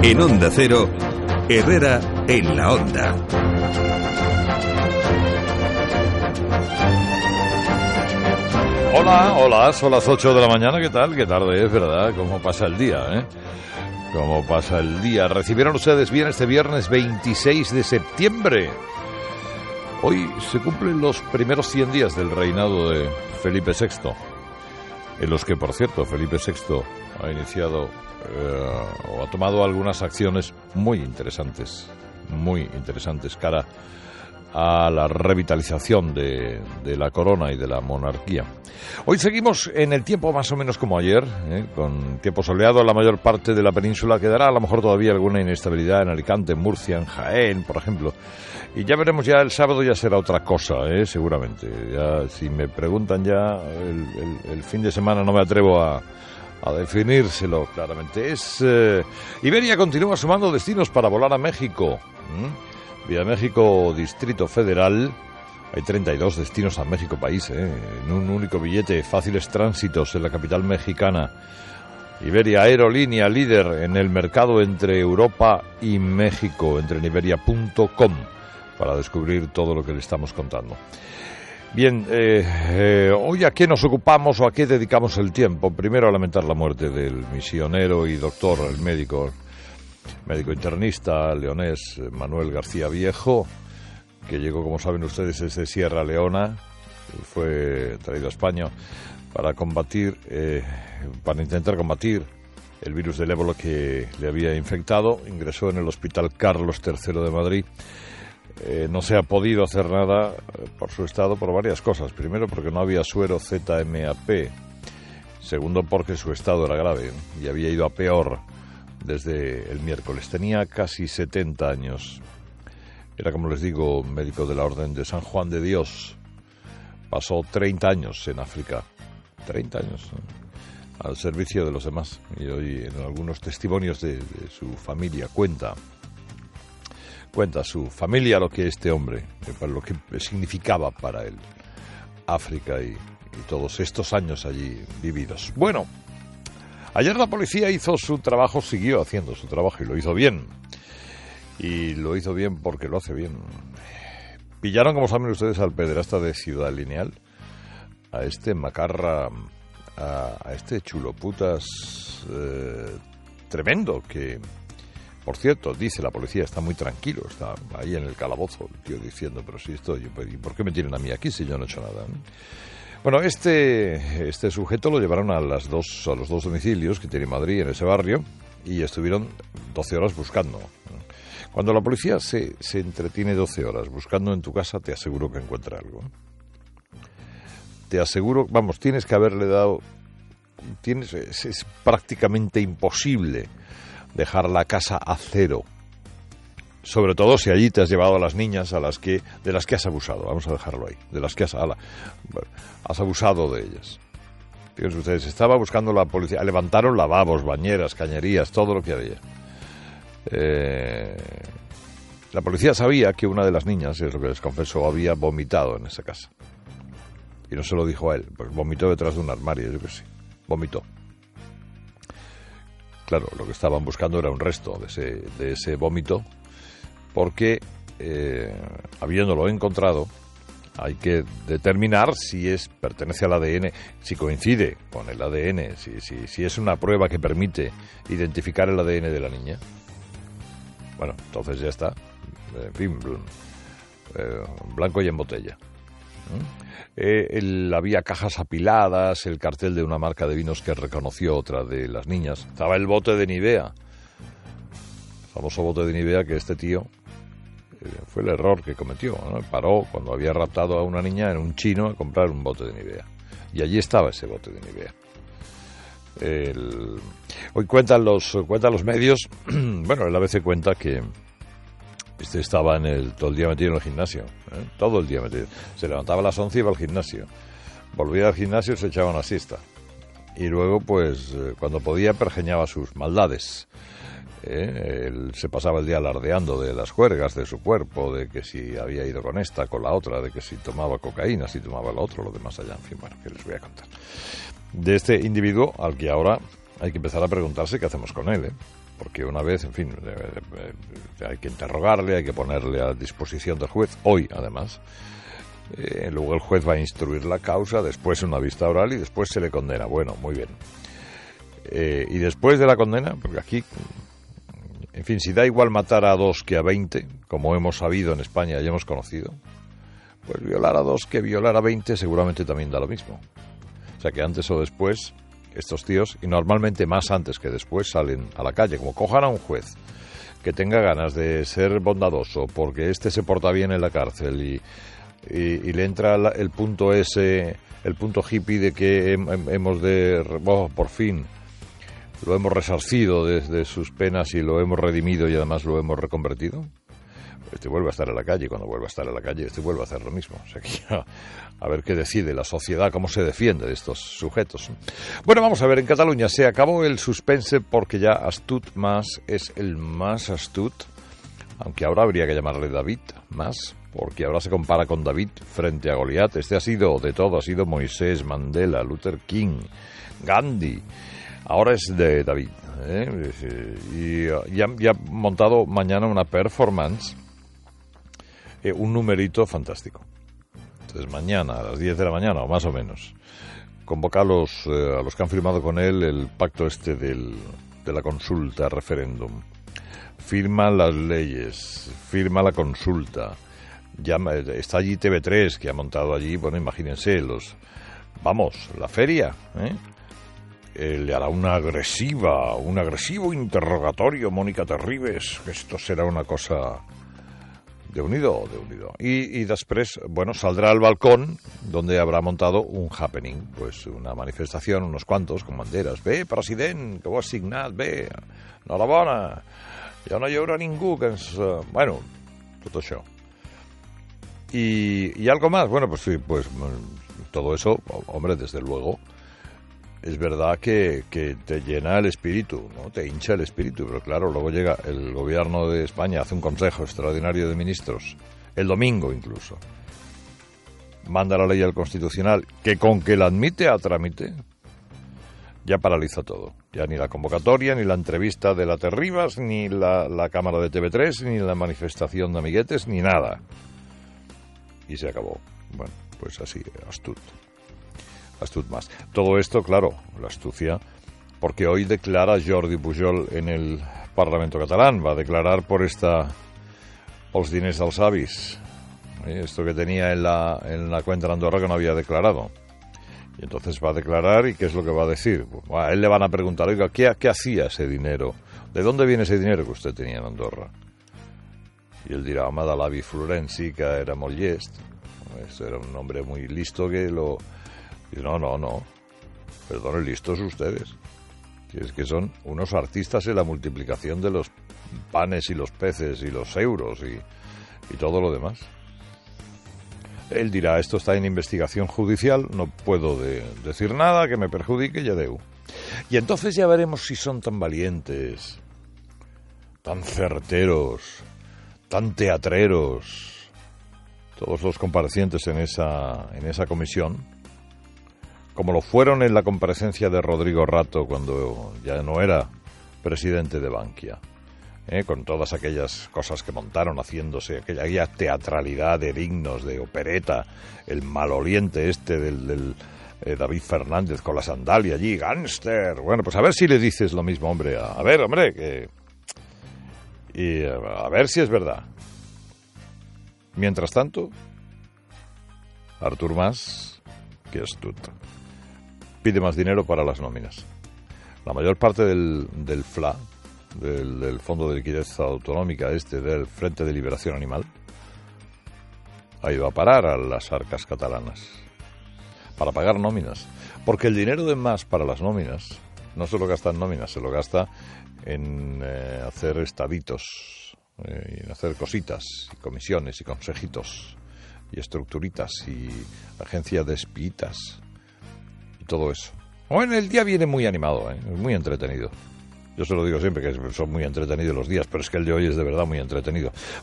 En Onda Cero, Herrera en la Onda. Hola, son las 8 de la mañana, ¿qué tal? Qué tarde es, ¿verdad? ¿Cómo pasa el día, ¿Cómo pasa el día? ¿Recibieron ustedes bien este viernes 26 de septiembre? Hoy se cumplen los primeros 100 días del reinado de Felipe VI, en los que, por cierto, Felipe VI ha iniciado o ha tomado algunas acciones muy interesantes cara a la revitalización de la corona y de la monarquía. Hoy seguimos en el tiempo más o menos como ayer, con tiempo soleado en la mayor parte de la península. Quedará a lo mejor todavía alguna inestabilidad en Alicante, en Murcia, en Jaén, por ejemplo. Y ya veremos, ya el sábado ya será otra cosa, seguramente. Ya, si me preguntan ya, el fin de semana no me atrevo a definírselo claramente. Iberia continúa sumando destinos para volar a México. Vía México, Distrito Federal, hay 32 destinos a México país, en un único billete, fáciles tránsitos en la capital mexicana. Iberia, aerolínea líder en el mercado entre Europa y México. Entre en iberia.com para descubrir todo lo que le estamos contando. Bien, hoy ¿a qué nos ocupamos o a qué dedicamos el tiempo? Primero a lamentar la muerte del misionero y doctor, el médico internista leonés Manuel García Viejo, que llegó, como saben ustedes, desde Sierra Leona, fue traído a España para intentar combatir el virus del ébola que le había infectado. Ingresó en el Hospital Carlos III de Madrid. No se ha podido hacer nada por su estado por varias cosas. Primero, porque no había suero ZMAP. Segundo, porque su estado era grave y había ido a peor desde el miércoles. Tenía casi 70 años. Era, como les digo, médico de la Orden de San Juan de Dios. Pasó 30 años en África. 30 años al servicio de los demás. Y hoy, en algunos testimonios de su familia, cuenta su familia lo que este hombre, lo que significaba para él África y todos estos años allí vividos. Bueno, ayer la policía hizo su trabajo, siguió haciendo su trabajo y lo hizo bien. Y lo hizo bien porque lo hace bien. Pillaron, como saben ustedes, al pederasta de Ciudad Lineal, a este macarra, a este chuloputas tremendo que, por cierto, dice la policía, está muy tranquilo, está ahí en el calabozo, el tío diciendo, pero si estoy, ¿y por qué me tienen a mí aquí si yo no he hecho nada? Bueno, este sujeto lo llevaron a los dos domicilios que tiene Madrid en ese barrio y estuvieron 12 horas buscando. Cuando la policía se entretiene 12 horas buscando en tu casa, te aseguro que encuentra algo. Te aseguro, vamos, tienes que haberle dado... Es prácticamente imposible dejar la casa a cero. Sobre todo si allí te has llevado a las niñas de las que has abusado. Vamos a dejarlo ahí. De las que has abusado de ellas. Fíjense ustedes, estaba buscando la policía. Levantaron lavabos, bañeras, cañerías, todo lo que había. La policía sabía que una de las niñas, es lo que les confesó, había vomitado en esa casa. Y no se lo dijo a él, pues vomitó detrás de un armario, yo que sé. Vomitó. Claro, lo que estaban buscando era un resto de ese vómito, porque habiéndolo encontrado, hay que determinar si pertenece al ADN, si coincide con el ADN, si es una prueba que permite identificar el ADN de la niña. Bueno, entonces ya está, en fin, blanco y en botella. Había cajas apiladas, el cartel de una marca de vinos que reconoció otra de las niñas. Estaba el bote de Nivea, el famoso bote de Nivea que este tío fue el error que cometió, ¿no? Paró cuando había raptado a una niña en un chino a comprar un bote de Nivea. Y allí estaba ese bote de Nivea. Hoy cuentan los medios, bueno, el ABC cuenta que estaba todo el día metido en el gimnasio, todo el día metido. Se levantaba a las 11 y iba al gimnasio. Volvía al gimnasio y se echaba una siesta. Y luego, pues, cuando podía, pergeñaba sus maldades. Él se pasaba el día alardeando de las juergas de su cuerpo, de que si había ido con esta, con la otra, de que si tomaba cocaína, si tomaba lo otro, lo demás allá. En fin, bueno, que les voy a contar. De este individuo al que ahora hay que empezar a preguntarse qué hacemos con él, porque una vez, en fin, hay que interrogarle, hay que ponerle a disposición del juez, hoy además. Luego el juez va a instruir la causa, después una vista oral y después se le condena. Bueno, muy bien. Y después de la condena, porque aquí, en fin, si da igual matar a 2 que a 20, como hemos sabido en España y hemos conocido, pues violar a 2 que violar a 20 seguramente también da lo mismo. O sea que antes o después estos tíos, y normalmente más antes que después, salen a la calle. Como cojan a un juez que tenga ganas de ser bondadoso porque este se porta bien en la cárcel y le entra el punto ese, el punto hippie de que hemos de, por fin lo hemos resarcido de sus penas y lo hemos redimido y además lo hemos reconvertido, este vuelve a estar en la calle, y cuando vuelve a estar en la calle este vuelve a hacer lo mismo. O sea que a ver qué decide la sociedad, cómo se defiende de estos sujetos. Bueno, vamos a ver, en Cataluña se acabó el suspense porque ya Astut Mas es el más astut, aunque ahora habría que llamarle David Mas, porque ahora se compara con David frente a Goliat. Este ha sido de todo, ha sido Moisés, Mandela, Luther King, Gandhi, ahora es de David, y ha montado mañana una performance, un numerito fantástico. Entonces mañana a las 10 de la mañana o más o menos convoca a los que han firmado con él el pacto este de la consulta, referéndum. Firma las leyes, firma la consulta. Está allí TV3, que ha montado allí, bueno, imagínense, la feria, le hará un agresivo interrogatorio Mónica Terribas, que esto será una cosa de unido. Y después, bueno, saldrá al balcón donde habrá montado un happening, pues una manifestación, unos cuantos con banderas. Bé, president, que ho has signat, bé, enhorabona, ja no hi haurà ningú que ens... Bueno, tot això. Y algo más, bueno, pues sí, pues todo eso, hombre, desde luego, es verdad que te llena el espíritu, ¿no? Te hincha el espíritu, pero claro, luego llega el gobierno de España, hace un consejo extraordinario de ministros, el domingo incluso, manda la ley al Constitucional, que con que la admite a trámite, ya paraliza todo. Ya ni la convocatoria, ni la entrevista de la Terribas, ni la cámara de TV3, ni la manifestación de amiguetes, ni nada. Y se acabó. Bueno, pues así, Astut Mas. Todo esto, claro, la astucia, porque hoy declara Jordi Pujol en el Parlamento catalán, va a declarar por los diners dels avis, esto que tenía en la cuenta de Andorra que no había declarado. Y entonces va a declarar, ¿y qué es lo que va a decir? Pues, a él le van a preguntar, oiga, ¿qué hacía ese dinero? ¿De dónde viene ese dinero que usted tenía en Andorra? Y él dirá, home, de l'avi Florenci, que era molt llest. Eso era un hombre muy listo que lo... Y no. Perdone, listos ustedes. Es que son unos artistas en la multiplicación de los panes y los peces y los euros y todo lo demás. Él dirá, esto está en investigación judicial, no puedo decir nada que me perjudique, ya deu. Y entonces ya veremos si son tan valientes, tan certeros, tan teatreros, todos los comparecientes en esa comisión, como lo fueron en la comparecencia de Rodrigo Rato cuando ya no era presidente de Bankia. Con todas aquellas cosas que montaron haciéndose, aquella teatralidad de dignos, de opereta, el maloliente este del David Fernández con la sandalia allí, gánster. Bueno, pues a ver si le dices lo mismo, hombre. A ver, hombre, y a ver si es verdad. Mientras tanto, Artur Mas, que astut, pide más dinero para las nóminas. La mayor parte del FLA, del Fondo de Liquidez Autonómica del Frente de Liberación Animal, ha ido a parar a las arcas catalanas para pagar nóminas, porque el dinero de Mas para las nóminas no se lo gasta en nóminas, se lo gasta en hacer estaditos, en hacer cositas, y comisiones y consejitos y estructuritas y agencias de espiitas y todo eso. Bueno, el día viene muy animado, es muy entretenido. Yo se lo digo siempre, que son muy entretenidos los días, pero es que el de hoy es de verdad muy entretenido.